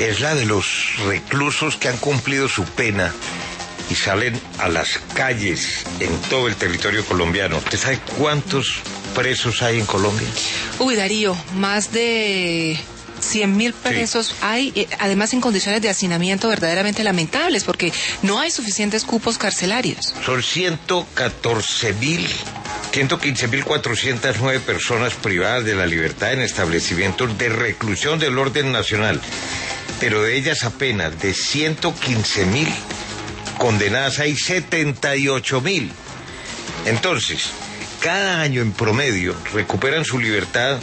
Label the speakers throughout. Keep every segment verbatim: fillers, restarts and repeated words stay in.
Speaker 1: es la de los reclusos que han cumplido su pena y salen a las calles en todo el territorio colombiano. ¿Usted sabe cuántos presos hay en Colombia?
Speaker 2: Uy, Darío, más de cien mil presos sí. hay, además en condiciones de hacinamiento verdaderamente lamentables, porque no hay suficientes cupos carcelarios.
Speaker 1: Son ciento catorce mil, ciento quince mil cuatrocientas nueve personas privadas de la libertad en establecimientos de reclusión del orden nacional, pero de ellas apenas de ciento quince mil condenadas hay setenta y ocho mil. Entonces, cada año en promedio recuperan su libertad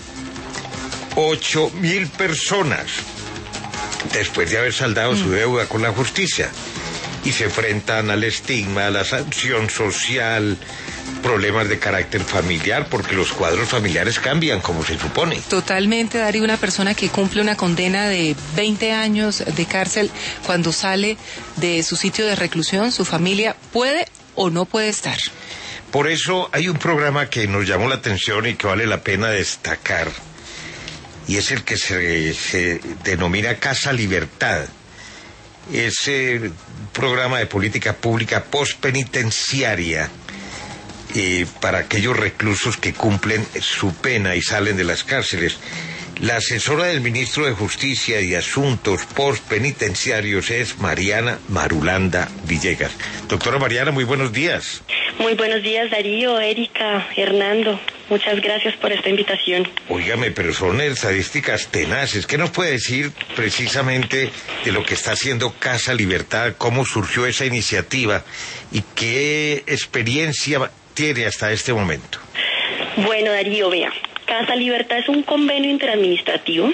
Speaker 1: ocho mil personas después de haber saldado mm. su deuda con la justicia, y se enfrentan al estigma, a la sanción social, problemas de carácter familiar, porque los cuadros familiares cambian, como se supone.
Speaker 2: Totalmente, Darío. Una persona que cumple una condena de veinte años de cárcel, cuando sale de su sitio de reclusión, su familia puede o no puede estar.
Speaker 1: Por eso hay un programa que nos llamó la atención y que vale la pena destacar, y es el que se, se denomina Casa Libertad. Es un programa de política pública postpenitenciaria eh, para aquellos reclusos que cumplen su pena y salen de las cárceles. La asesora del ministro de Justicia y Asuntos Postpenitenciarios es Mariana Marulanda Villegas. Doctora Mariana, muy buenos días.
Speaker 3: Muy buenos días, Darío, Erika, Hernando. Muchas gracias por esta invitación.
Speaker 1: Óigame, pero son estadísticas tenaces. ¿Qué nos puede decir precisamente de lo que está haciendo Casa Libertad? ¿Cómo surgió esa iniciativa? ¿Y qué experiencia tiene hasta este momento?
Speaker 3: Bueno, Darío, vea. Casa Libertad es un convenio interadministrativo.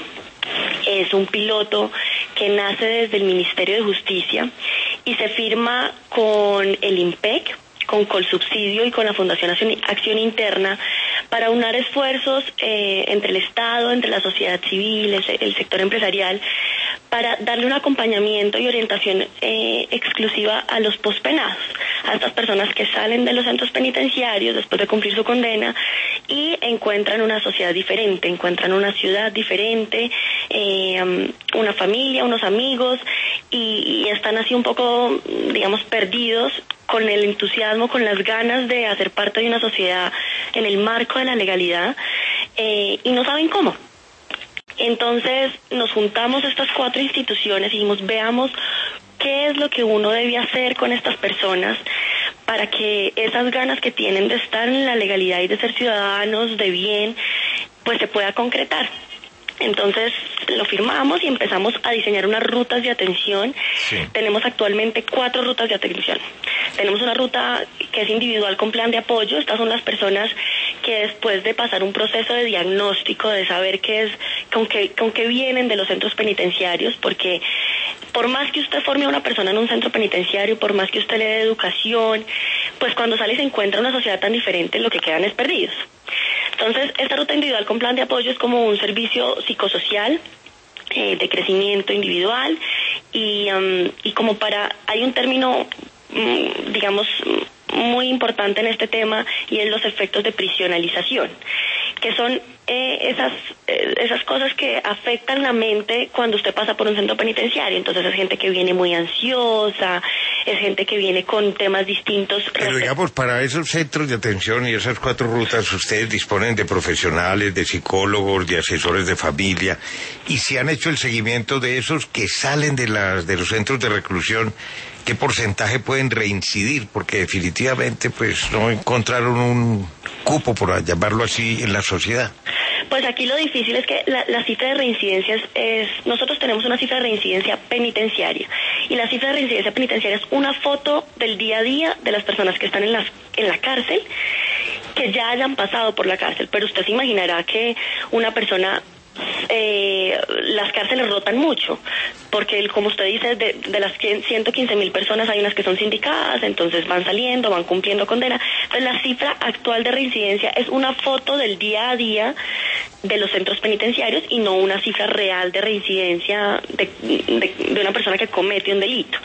Speaker 3: Es un piloto que nace desde el Ministerio de Justicia y se firma con el IMPEC, con Colsubsidio y con la Fundación Acción Interna, para unar esfuerzos eh, entre el Estado, entre la sociedad civil, el, el sector empresarial, para darle un acompañamiento y orientación eh, exclusiva a los pospenados, a estas personas que salen de los centros penitenciarios después de cumplir su condena y encuentran una sociedad diferente, encuentran una ciudad diferente, eh, una familia, unos amigos, y, y están así un poco, digamos, perdidos, con el entusiasmo, con las ganas de hacer parte de una sociedad en el marco de la legalidad, eh, y no saben cómo. Entonces nos juntamos estas cuatro instituciones y dijimos, veamos qué es lo que uno debe hacer con estas personas para que esas ganas que tienen de estar en la legalidad y de ser ciudadanos de bien, pues se pueda concretar. Entonces lo firmamos y empezamos a diseñar unas rutas de atención. Sí. Tenemos actualmente cuatro rutas de atención. Tenemos una ruta que es individual con plan de apoyo. Estas son las personas que después de pasar un proceso de diagnóstico, de saber qué es, con qué, con qué vienen de los centros penitenciarios, porque por más que usted forme a una persona en un centro penitenciario, por más que usted le dé educación, pues cuando sale y se encuentra una sociedad tan diferente, lo que quedan es perdidos. Entonces, esta ruta individual con plan de apoyo es como un servicio psicosocial eh, de crecimiento individual y, um, y como para, hay un término, mm, digamos, muy importante en este tema, y es los efectos de prisionalización, que son eh, esas eh, esas cosas que afectan la mente cuando usted pasa por un centro penitenciario. Entonces es gente que viene muy ansiosa, es gente que viene con temas distintos.
Speaker 1: Pero digamos, para esos centros de atención y esas cuatro rutas, ustedes disponen de profesionales, de psicólogos, de asesores de familia, y si han hecho el seguimiento de esos que salen de las de los centros de reclusión, ¿qué porcentaje pueden reincidir? Porque definitivamente pues no encontraron un cupo, por llamarlo así, en la sociedad.
Speaker 3: Pues aquí lo difícil es que la, la cifra de reincidencias es, nosotros tenemos una cifra de reincidencia penitenciaria, y la cifra de reincidencia penitenciaria es una foto del día a día de las personas que están en la, en la cárcel, que ya hayan pasado por la cárcel. Pero usted se imaginará que una persona, eh, las cárceles rotan mucho, porque como usted dice, de, de las ciento quince mil personas hay unas que son sindicadas, entonces van saliendo, van cumpliendo condena. Entonces la cifra actual de reincidencia es una foto del día a día de los centros penitenciarios y no una cifra real de reincidencia de, de, de una persona que comete un delito.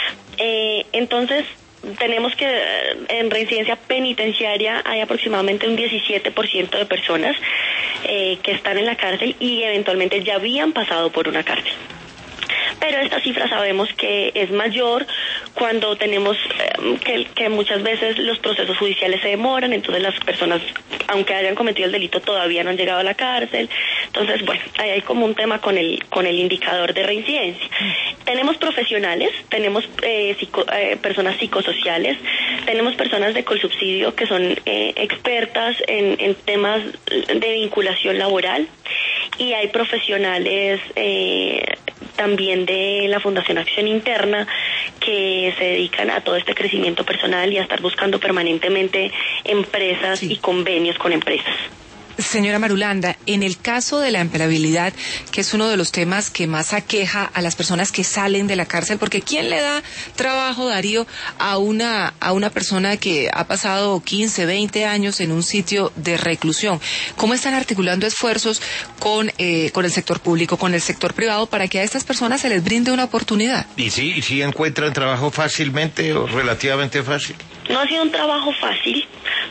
Speaker 3: Eh, entonces tenemos que en reincidencia penitenciaria hay aproximadamente un diecisiete por ciento de personas eh, que están en la cárcel y eventualmente ya habían pasado por una cárcel. pero esta cifra sabemos que es mayor cuando tenemos eh, que, que muchas veces los procesos judiciales se demoran, entonces las personas, aunque hayan cometido el delito, todavía no han llegado a la cárcel. Entonces, bueno, ahí hay como un tema con el con el indicador de reincidencia. Tenemos profesionales, tenemos eh, psico, eh, personas psicosociales, tenemos personas de Colsubsidio que son eh, expertas en, en temas de vinculación laboral, y hay profesionales eh, también de la Fundación Acción Interna que se dedican a todo este crecimiento personal y a estar buscando permanentemente empresas sí. y convenios con empresas.
Speaker 2: Señora Marulanda, en el caso de la empleabilidad, que es uno de los temas que más aqueja a las personas que salen de la cárcel, porque ¿quién le da trabajo, Darío, a una a una persona que ha pasado quince, veinte años en un sitio de reclusión? ¿Cómo están articulando esfuerzos con eh, con el sector público, con el sector privado, para que a estas personas se les brinde una oportunidad?
Speaker 1: ¿Y sí, y sí encuentran trabajo fácilmente o relativamente fácil?
Speaker 3: No ha sido un trabajo fácil,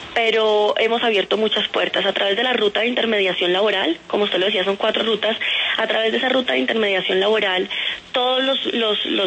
Speaker 3: pero hemos abierto muchas puertas a través de la ruta de intermediación laboral. Como usted lo decía, son cuatro rutas. A través de esa ruta de intermediación laboral, todos los, los, los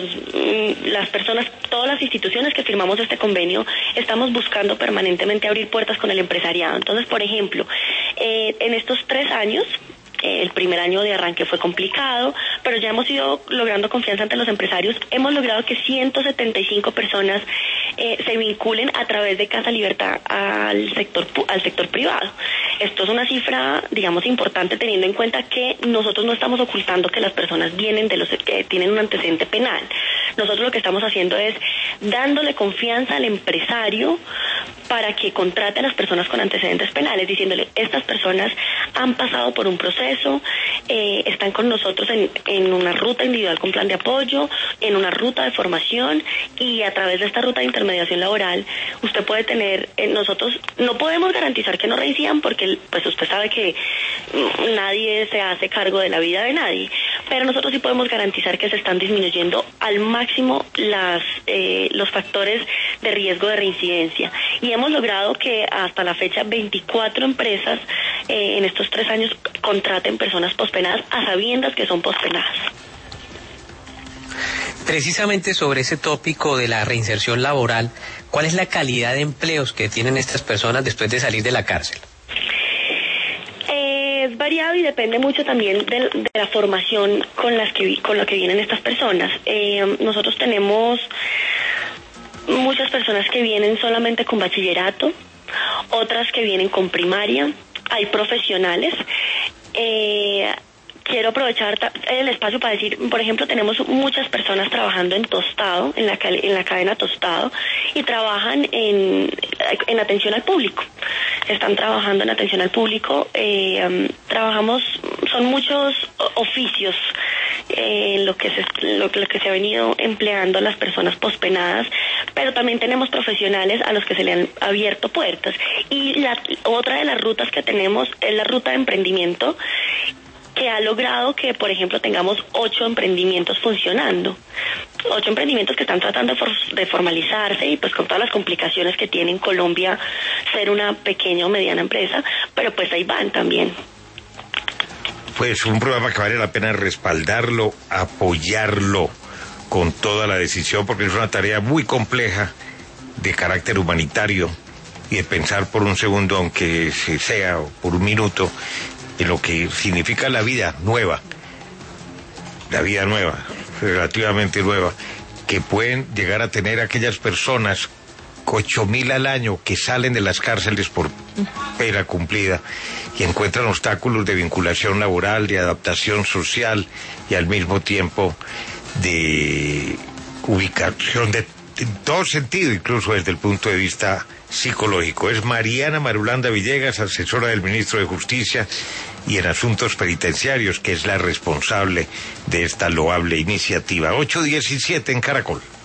Speaker 3: las personas, todas las instituciones que firmamos este convenio, estamos buscando permanentemente abrir puertas con el empresariado. Entonces, por ejemplo, eh, en estos tres años, el primer año de arranque fue complicado, pero ya hemos ido logrando confianza ante los empresarios. Hemos logrado que ciento setenta y cinco personas eh, se vinculen a través de Casa Libertad al sector al sector privado. Esto es una cifra, digamos, importante, teniendo en cuenta que nosotros no estamos ocultando que las personas vienen de los que tienen un antecedente penal. Nosotros lo que estamos haciendo es dándole confianza al empresario para que contrate a las personas con antecedentes penales, diciéndole, estas personas han pasado por un proceso, eh, están con nosotros en, en una ruta individual con plan de apoyo, en una ruta de formación, y a través de esta ruta de intermediación laboral usted puede tener, eh, nosotros no podemos garantizar que no reincidan, porque pues usted sabe que nadie se hace cargo de la vida de nadie, pero nosotros sí podemos garantizar que se están disminuyendo al máximo las eh, los factores de riesgo de reincidencia, y hemos logrado que hasta la fecha veinticuatro empresas eh, en estos tres años contraten personas pospenadas a sabiendas que son pospenadas.
Speaker 4: Precisamente sobre ese tópico de la reinserción laboral, ¿cuál es la calidad de empleos que tienen estas personas después de salir de la cárcel?
Speaker 3: Es variado y depende mucho también de, de la formación con las que con la que vienen estas personas. Eh, nosotros tenemos muchas personas que vienen solamente con bachillerato, otras que vienen con primaria, hay profesionales. Eh, quiero aprovechar el espacio para decir, por ejemplo, tenemos muchas personas trabajando en Tostado, en la, en la cadena Tostado, y trabajan en, en atención al público. Están trabajando en atención al público. Eh, um, trabajamos, son muchos oficios en eh, lo que se lo, lo que se ha venido empleando las personas pospenadas, pero también tenemos profesionales a los que se le han abierto puertas. Y la otra de las rutas que tenemos es la ruta de emprendimiento, que ha logrado que, por ejemplo, tengamos ocho emprendimientos funcionando. Ocho emprendimientos que están tratando de, for de formalizarse, y pues con todas las complicaciones que tiene en Colombia ser una pequeña o mediana empresa, pero pues ahí van también.
Speaker 1: Pues un programa que vale la pena respaldarlo, apoyarlo con toda la decisión, porque es una tarea muy compleja de carácter humanitario, y de pensar por un segundo, aunque sea o por un minuto, en lo que significa la vida nueva, la vida nueva, relativamente nueva, que pueden llegar a tener aquellas personas, ocho mil al año, que salen de las cárceles por pena cumplida y encuentran obstáculos de vinculación laboral, de adaptación social y al mismo tiempo de ubicación de en todo sentido, incluso desde el punto de vista psicológico. Es Mariana Marulanda Villegas, asesora del ministro de Justicia y en asuntos penitenciarios, que es la responsable de esta loable iniciativa. ocho diecisiete en Caracol.